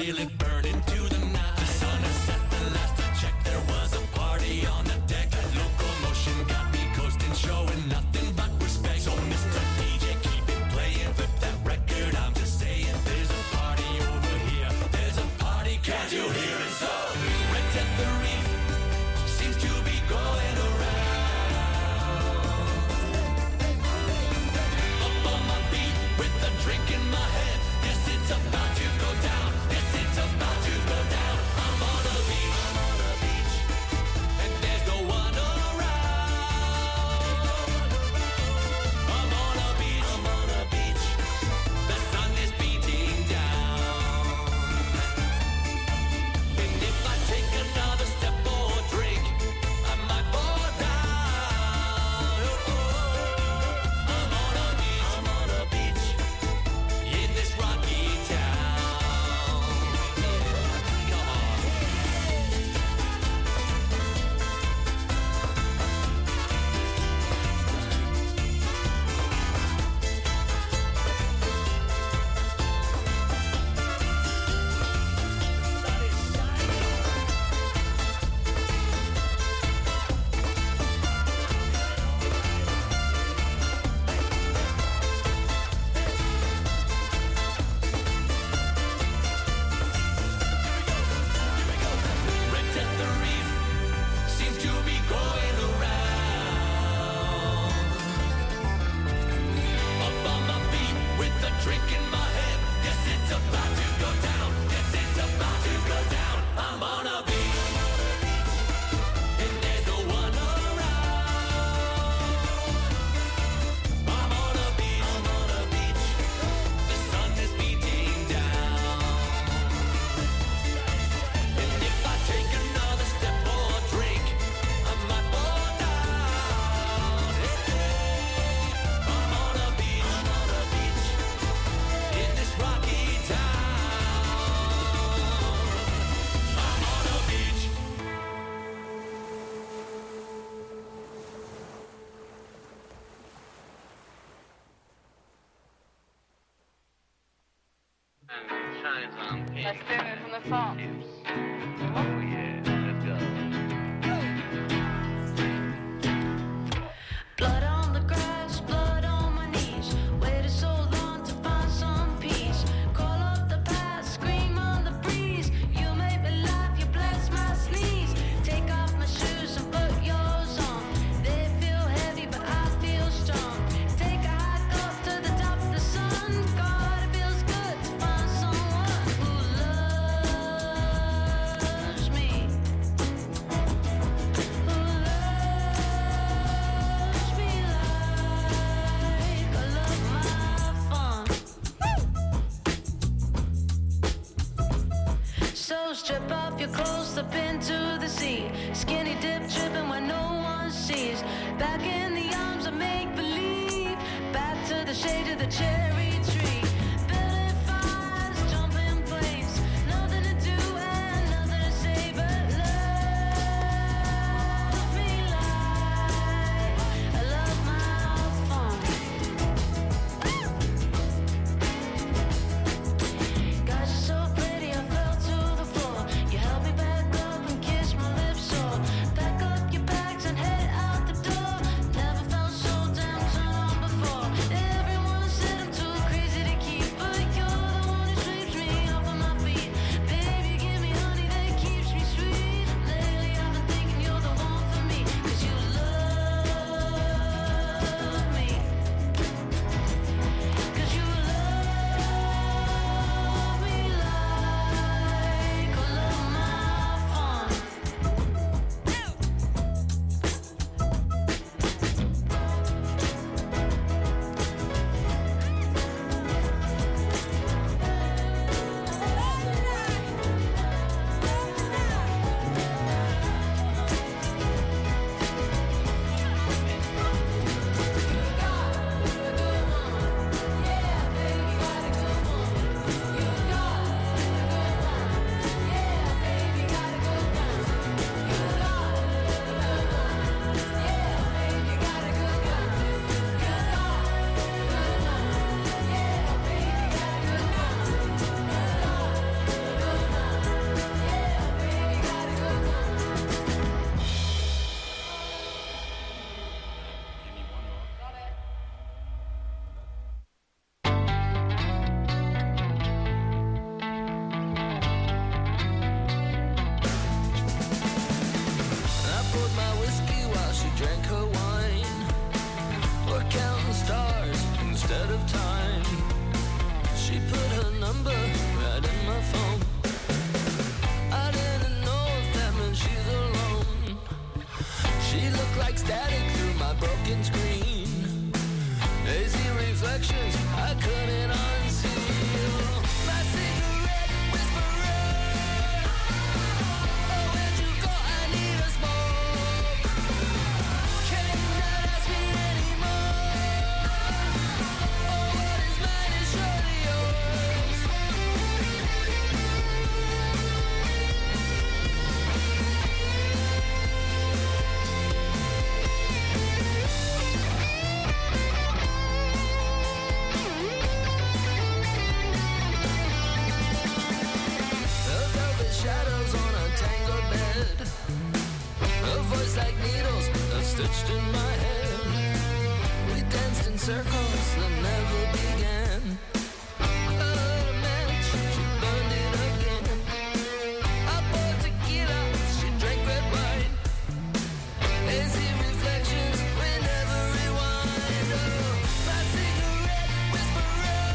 feel it burning to the night. The sun has set the last I checked. There was a party on the deck. That locomotion got me coasting, showing nothing but respect. So Mr. DJ, keep it playing, flip that record. I'm just saying, there's a party over here. There's a party, can't you hear it? So Red at the Reef seems to be going around. Up on my feet with a drink in my hand. Yes, it's about to go down. Yes, it's about to go down. I'm on a beach, and there's no one around. I'm on a beach, the sun is beating down. And if I take another step or drink, I might fall down. I'm on a beach, in this rocky town. Come on. Red at the Reef seems to be going around. Up on my feet with a drink in my hand. Yes, it's about to go down. Yes, it's about to go down. I'm on a beach, and there's no one around. I'm on a beach, the sun is beating down. And if I take another step or drink, I might fall down. I'm on a beach, in this rocky town. I'm on a beach. Let's do it from the top. Oh yeah, let's go. Blood on the grass, blood on my knees. Waited so long to find some peace. Call up the past, scream on the breeze. You made me laugh, you bless my sneeze. Take off my shoes and put yours on. They feel heavy, but I feel strong. Take a hike up to the top of the sun. God, it feels good to find someone who loves me. Who loves me like I love my fun. So strip off your clothes, slip into the sea. Skinny dip tripping when no one sees. Back in the arms of make believe. Back to the shade of the cherry tree. Building fires, jumping planes. Nothing to do and nothing to say but love me like I love my fun. God, you're so pretty, I fell to the floor. You held me back up and kissed my lips sore. Pack up your bags and head out the door. Never felt so damn turned on before. Everyone said I'm too like static through my broken screen. Hazy reflections I couldn't unseal. My cigarette whisperer. Oh, where'd you go? I need a smoke. Can you not ask me anymore? Oh, what is mine is surely yours. Shadows on a tangled bed. A voice like needles stitched in my head. We danced in circles that never began. I lit a match, she burned it again. I poured tequila, she drank red wine. Hazy reflections, we never rewind. Oh, my cigarette whisperer.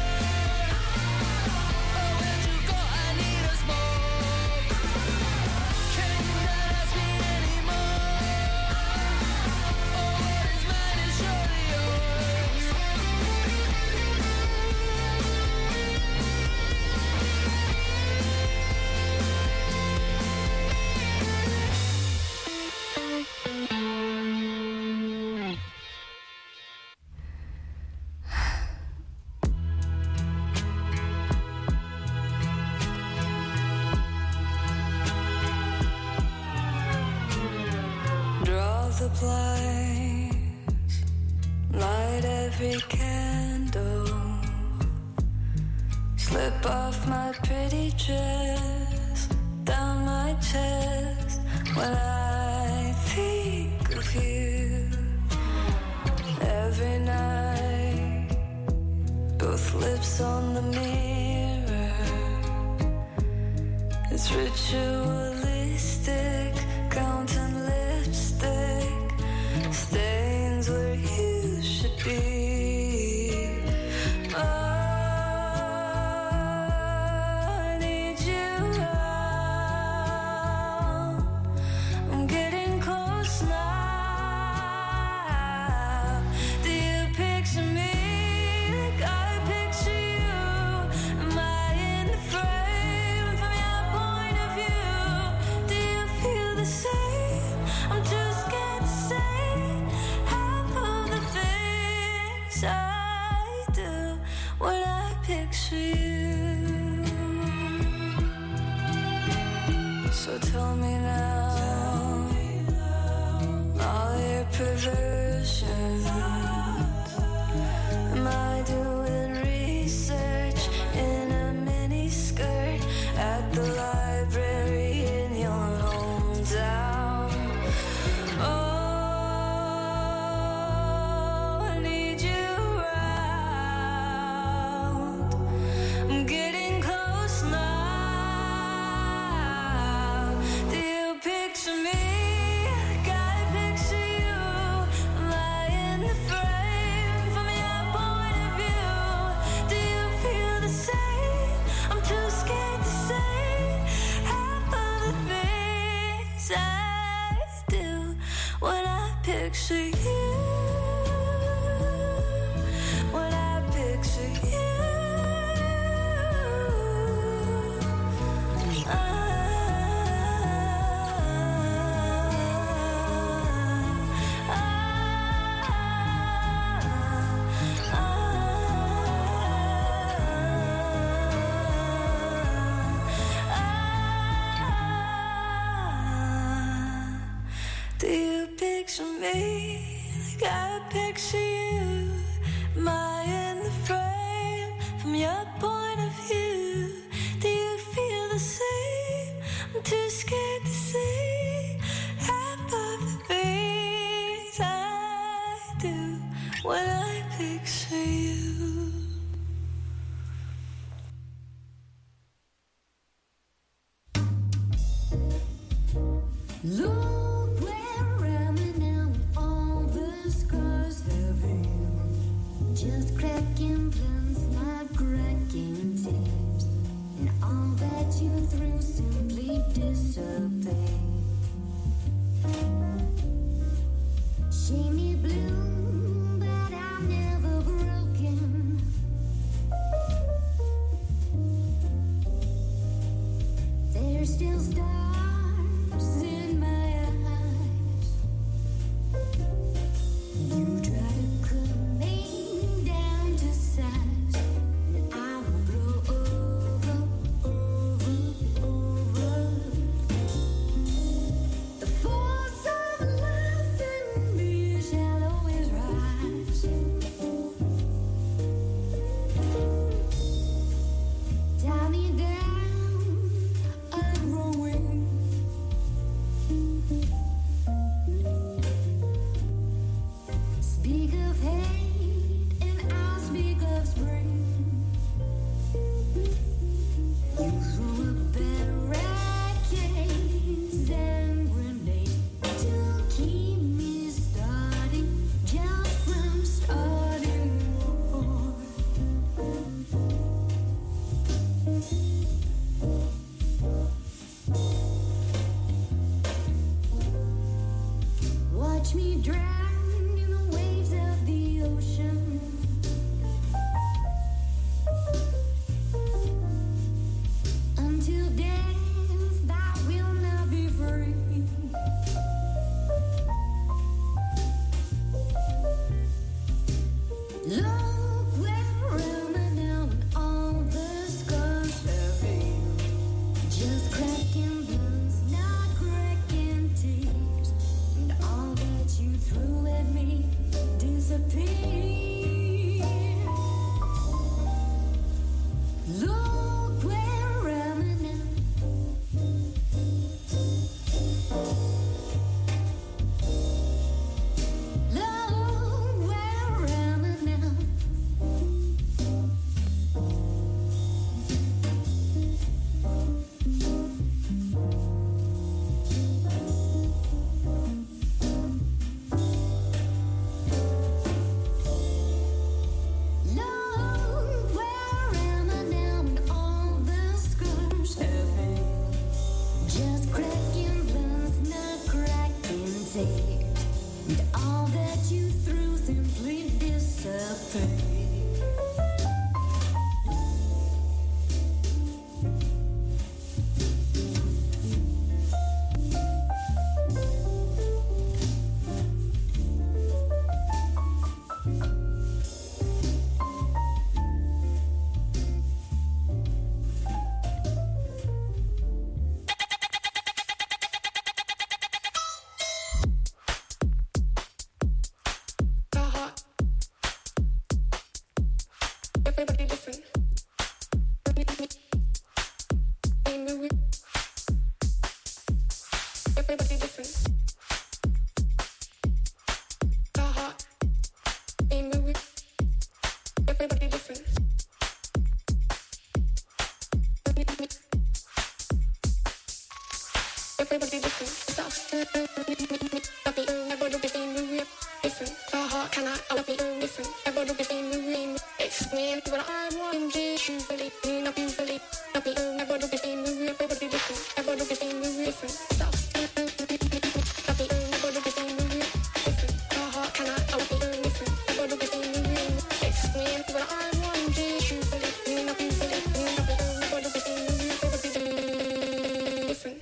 Oh, where'd you go? I need a smoke. The blinds, light every candle, slip off my pretty dress down my chest when I think of you. Every night, both lips on the mirror, it's ritualistic, counting lipstick stains where you should be. I need you around. I'm getting close now. Do you picture me like I picture you? Am I in the frame from your point of view? Do you feel the same? I'm too scared to say half of the things I do when I picture you. So tell me now, all your perversions. Am I doing research in a mini skirt at the library in your hometown? Oh, I need you around. I'm getting close now. Do you picture me like I picture you? Am I in the frame from your point of view? Do you feel the same? I'm too scared to say half of the things I do when I picture you. When I picture you. Do you picture me like I picture you? Am I in the frame from your point of view? Do you feel the same? I'm too scared to say half of the things I do when I picture you. Look where around me now, all the scars have you. Just cracking plans, not cracking tears. And all that you threw simply disappeared. Shiny blue, but I'm never broken. There's still stars in my eyes. You try to cut me down to size, and I will blow over, over, over. The force of life in me shall always rise. Tie me down, I'm growing. Speak of hate and I'll speak of spring. You threw a barricades and grenades to keep me starting, just from starting war. Watch me drown in the waves of the ocean. Until death, I will not be free. Look where I'm now, and all the scars have healed. Just cracking bloods, not cracking tears, and all that you threw at me disappeared. Look where I'm now. Look where I'm now. Look where am I now, and all the scars have healed. Just cracking bloods, not cracking tears, and all that you threw simply disappeared. Everybody different. Everybody different. The heart ain't moving. Everybody different. Everybody different. Stop. Everybody different. The heart cannot be different. Everybody different. Explain what I want. Usually, not usually. Not be everybody different. Everybody different. Everybody different. Stop. Everybody different. The heart cannot be different. Everybody different. Explain what I want. Usually, not usually. Not be everybody different. Everybody different.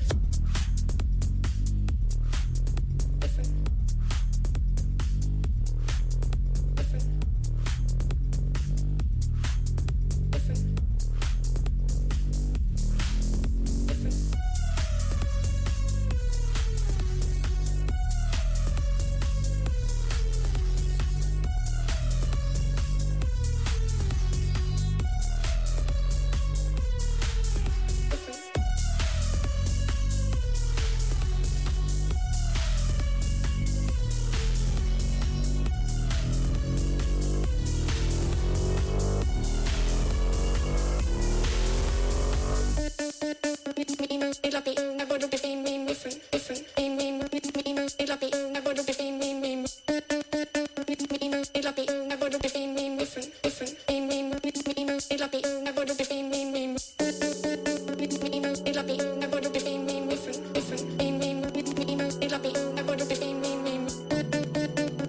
Different.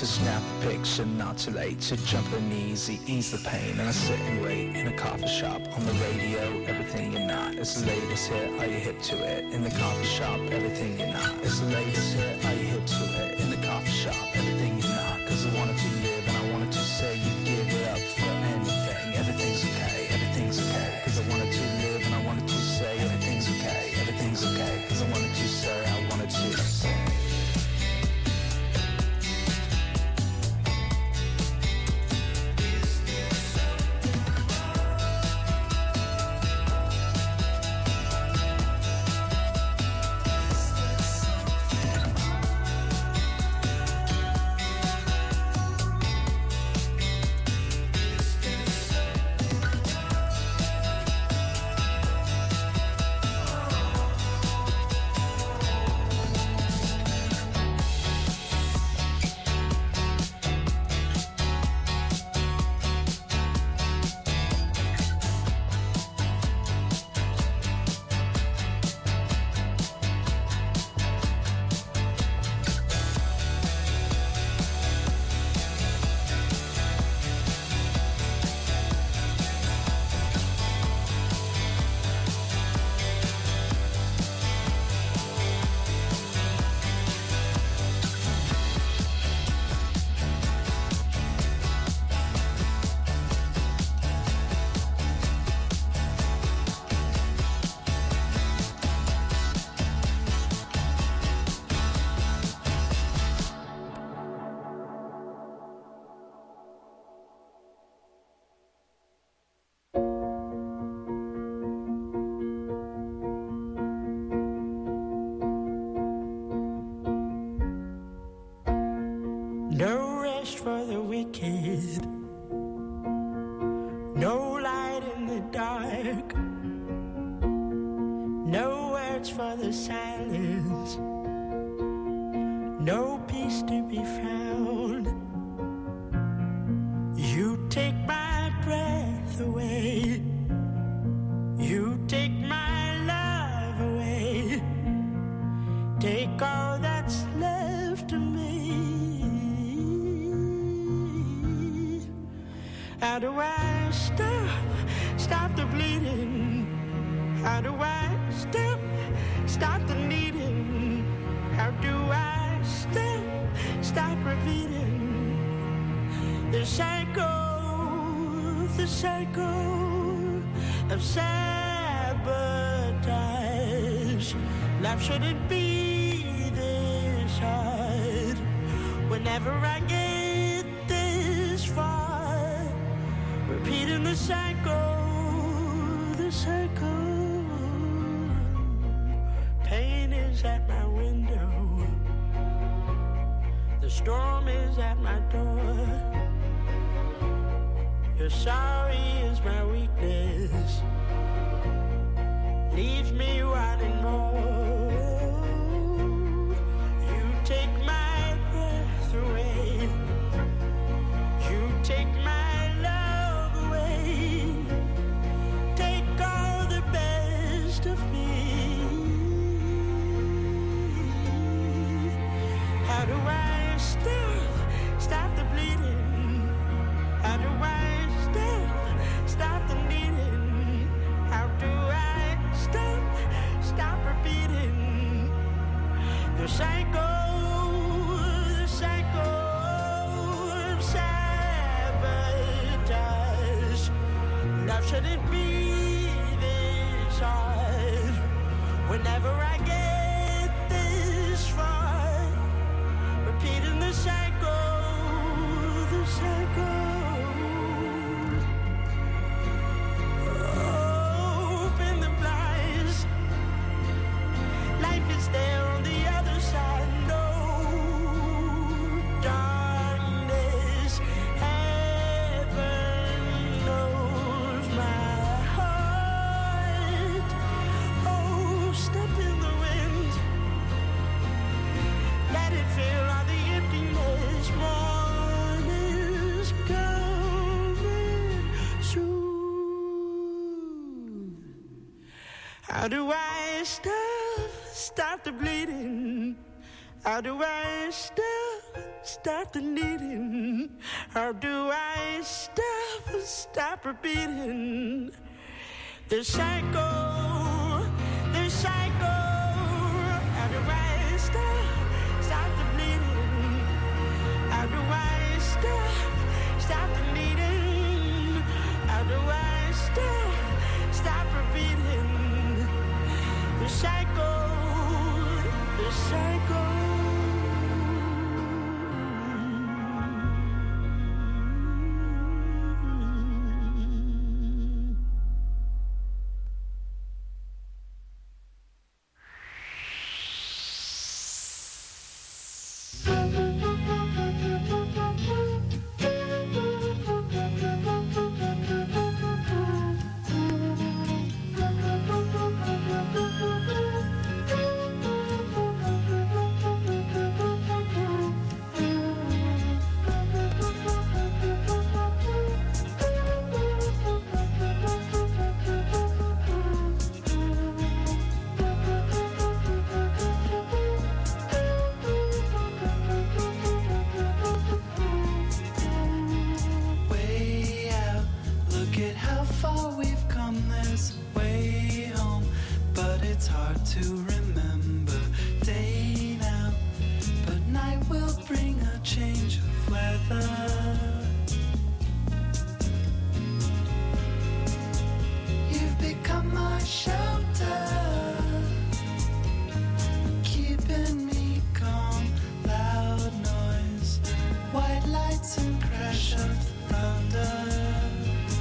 to snap a picture, not too late to jump in easy, ease the pain. And I sit and wait in a coffee shop, on the radio, everything you're not. It's the latest hit, are you hip to it? In the coffee shop, everything you're not. It's the latest hit, are you hip to it? In the coffee shop, everything you're not. Cause I wanted to live and I wanted to say you'd give it up for anything. Everything's okay, everything's okay. Cause I wanted to live and I wanted to say everything's okay, everything's okay. Cause I wanted to say, I wanted to say. No rest for the wicked, no light in the dark, no words for the silence, no peace to be found. You take my breath away, you take my love away, take all that's left of me. How do I stop the bleeding? How do I stop the needing? How do I stop repeating the cycle of sabotage? Life shouldn't be this hard. Whenever I get this far, repeating the cycle. Pain is at my window, the storm is at my door. Your sorry is my weakness, leaves me wanting more. You take my breath away, you take my love away, take all the best of me. How do I stop the bleeding? How do I stop the needing? How do I stop repeating the cycle of sabotage? Love shouldn't be this hard. Whenever I get this far, repeating the cycle. Open the blinds. Life is there on the other side. No darkness. Heaven knows my heart. Oh, step in the wind. Let it fill all the emptiness. Morn is coming soon. How do I stop the bleeding? How do I stop the needing? How do I stop repeating the cycle, the cycle? How do I stop the bleeding? How do I stop the bleeding? How do I stop repeating the cycle, the cycle?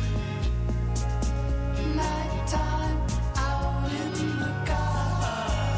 Nighttime out in the garden.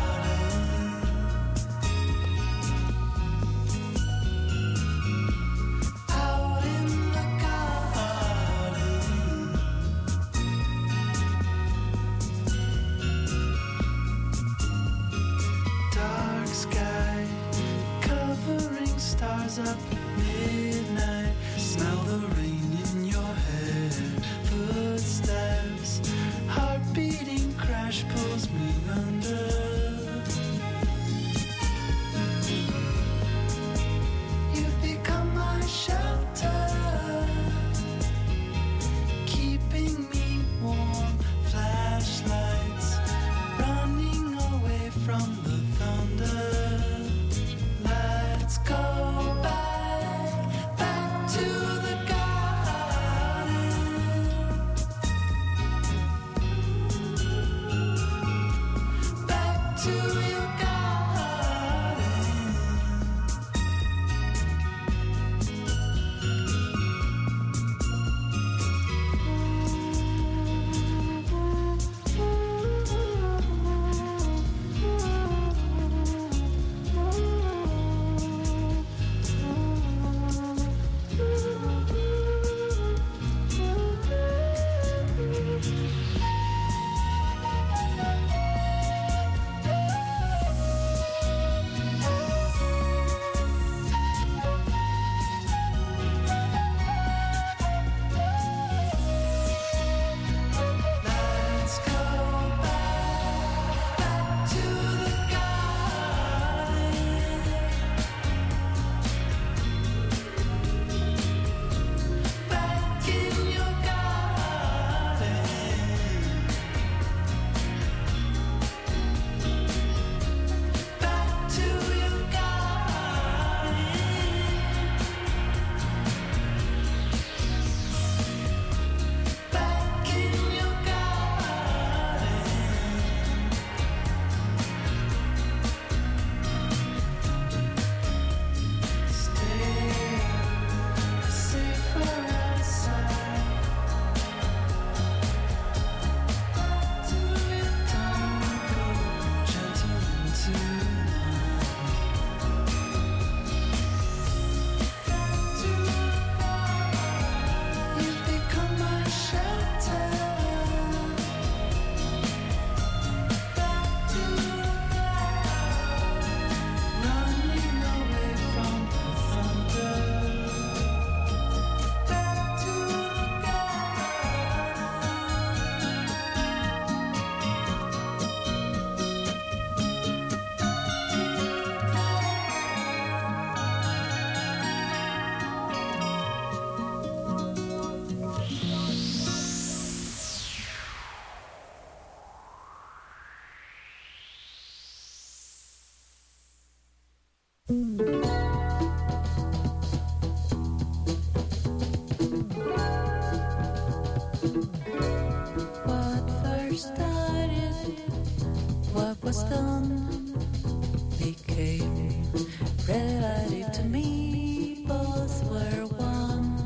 What first started, what was done, became reality to me. Both were one.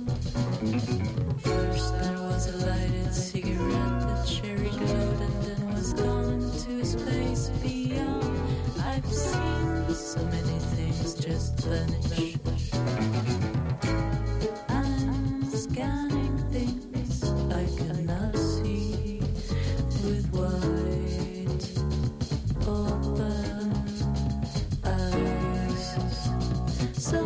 First there was a lighted cigarette that cherry glowed and then was gone into space beyond. I've seen so many things just vanish. I'm scanning things I cannot see with wide open eyes. So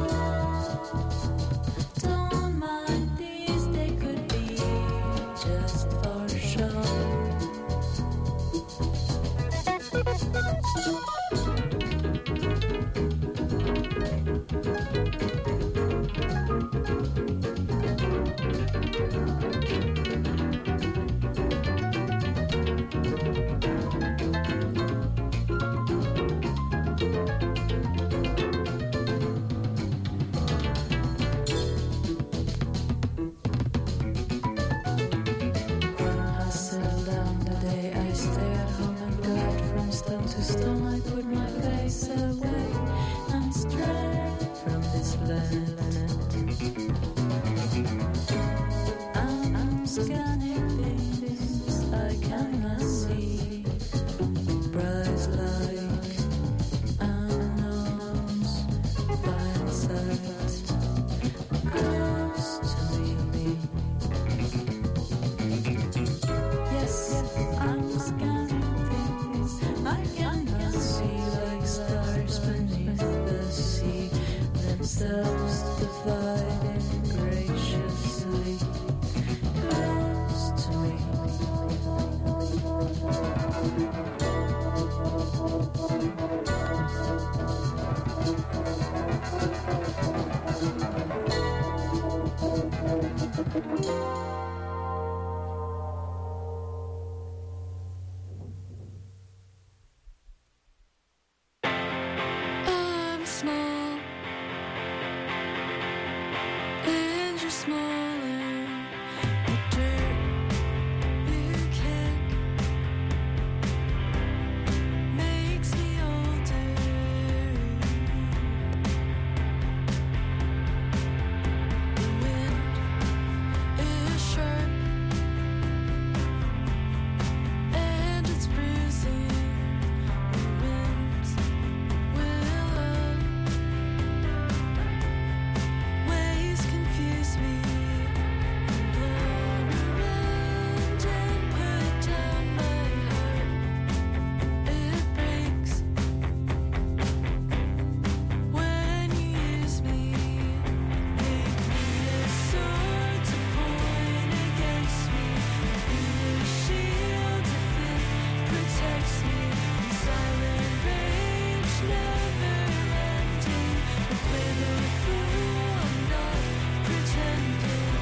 don't mind these, they could be just for show. When I settled down the day I stayed home and glide from stone to stone, I put my face away and strayed from this planet. I'm scanning things I cannot see, bright like unknowns, blind sight close to me. Yes, I'm scanning things I cannot see, like stars beneath the sea, themselves dividing graciously close to me. I'm small, and you're smaller. The dirt you kick makes me older. The wind is sharp, and it's bruising. The winds will up. Ways confuse me. Blown around and put down my heart. It breaks when you use me. Make me a sword to point against me. Be a shield if it protects me. Silent rage, never ending. I play the fool, I'm not pretending.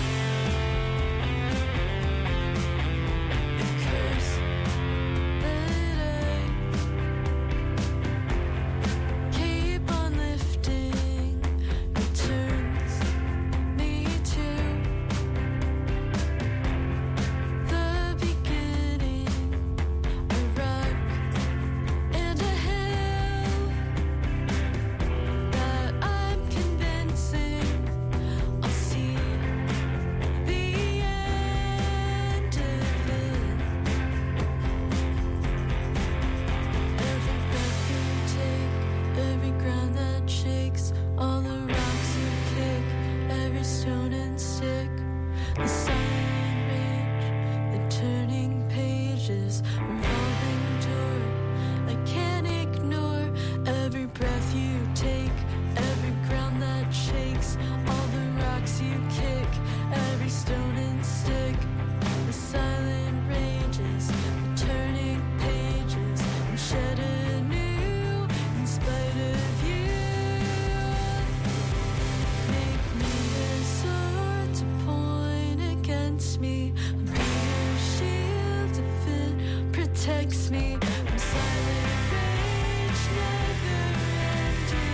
The curse that I keep on lifting returns me to the beginning. A rock and a hill that I'm convincing I'll see the end of it. Every breath you take, every ground that shakes, all the rocks you kick, every stone and stick, the silent rage, the turning pages, revolving door I can't ignore. Every breath you take, every ground that shakes, all the rocks you kick, every stone and stick, the silent rages, the turning pages, I'm shed anew in spite of you. Make me a sword to point against me. Be a shield if it protects me. I'm silent rage, never ending.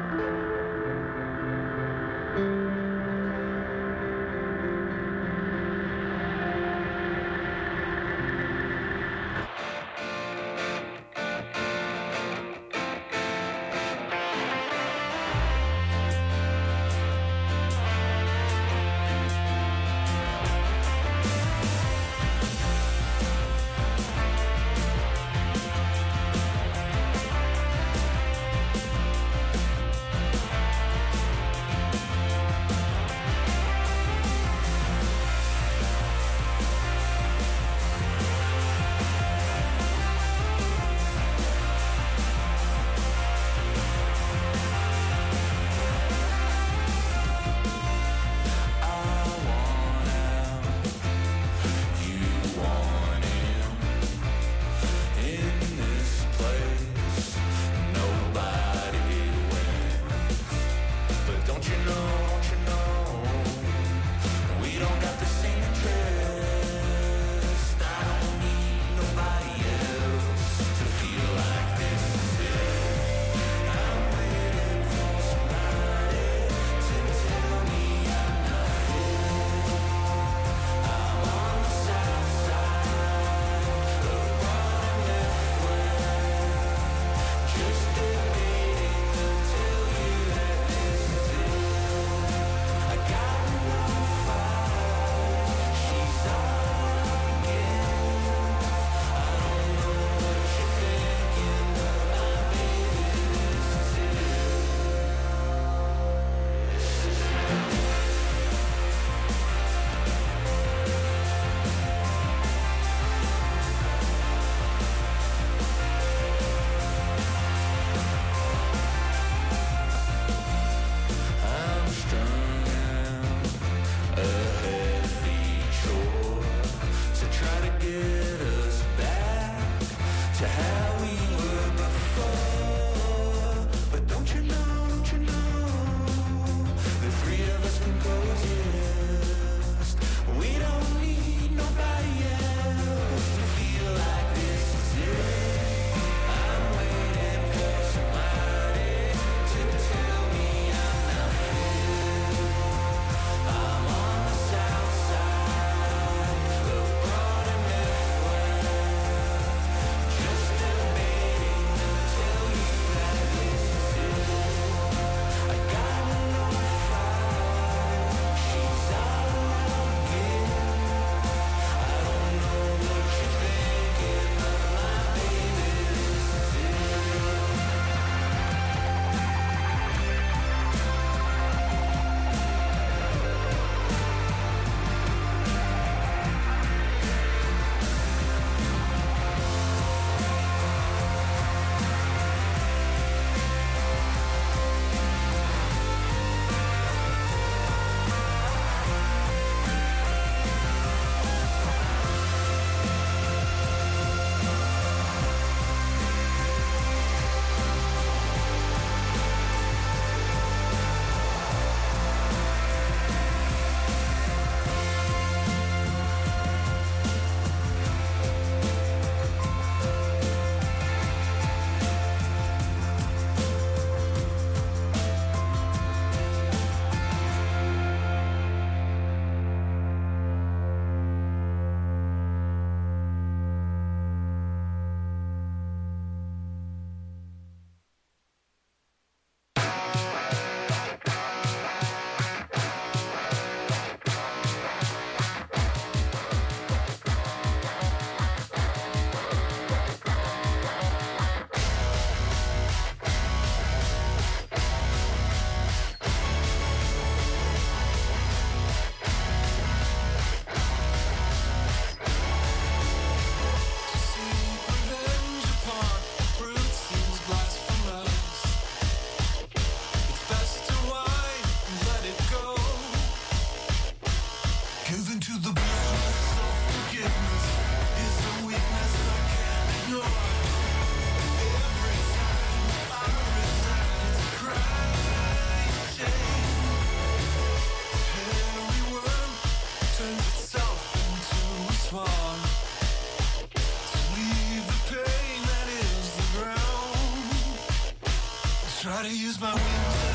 Try to use my wings.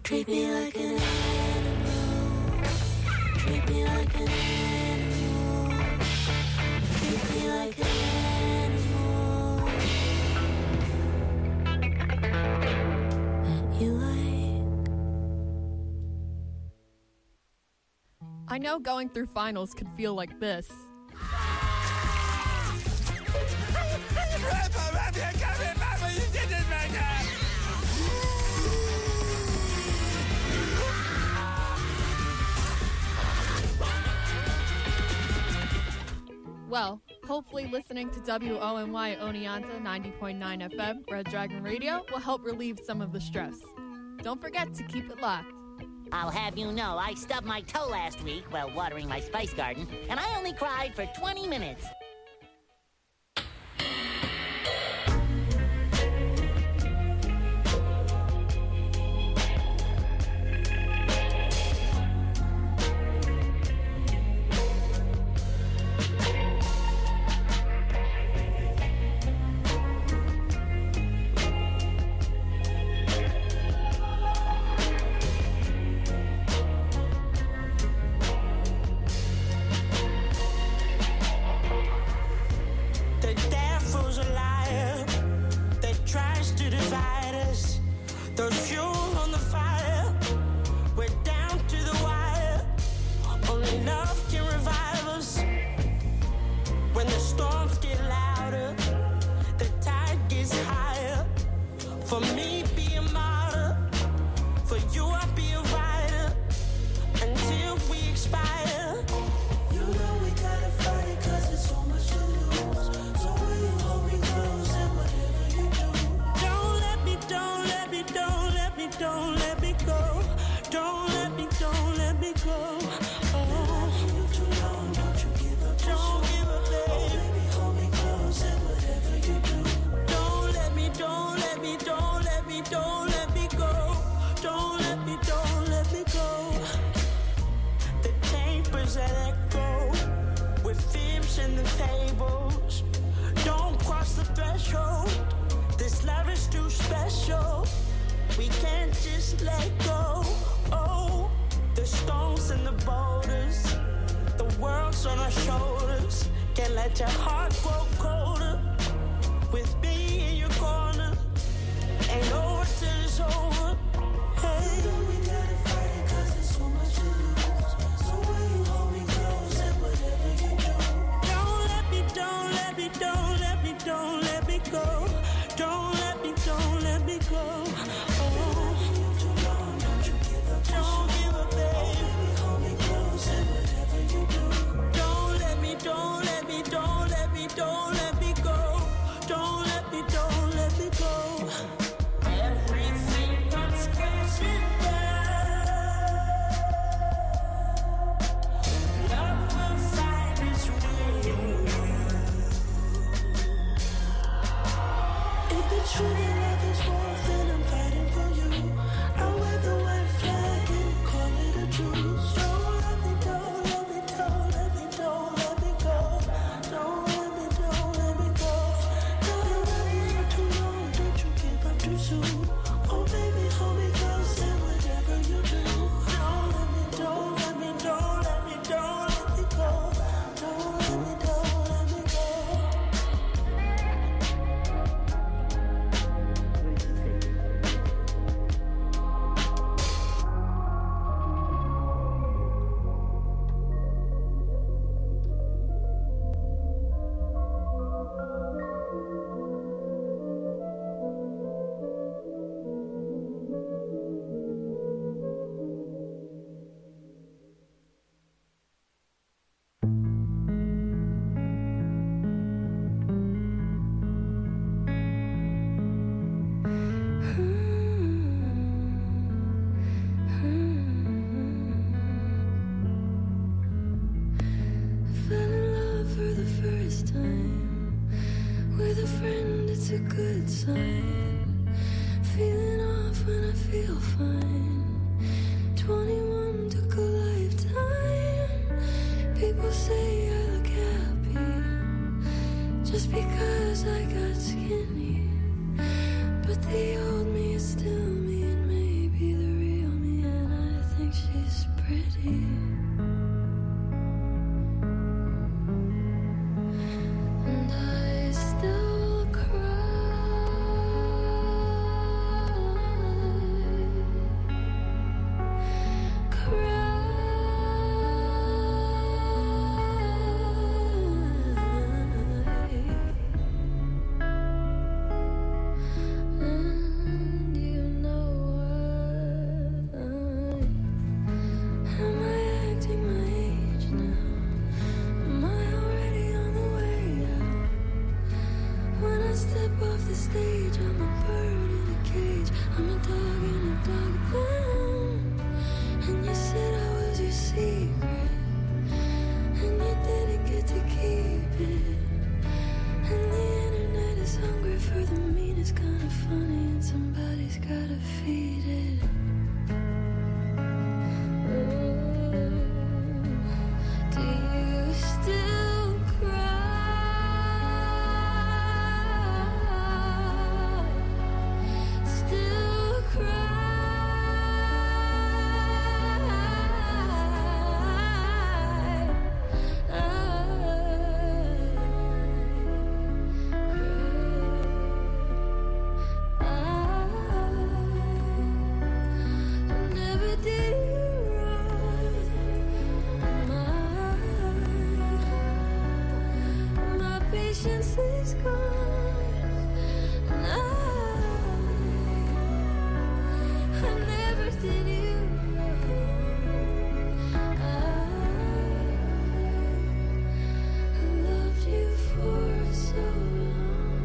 Treat me like an animal. Treat me like an animal. Treat me like an animal that you like. I know going through finals could feel like this. Well, hopefully listening to WONY Oneonta 90.9 FM, Red Dragon Radio, will help relieve some of the stress. Don't forget to keep it locked. I'll have you know, I stubbed my toe last week while watering my spice garden, and I only cried for 20 minutes. Every trusted you. I loved you for so long.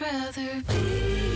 rather be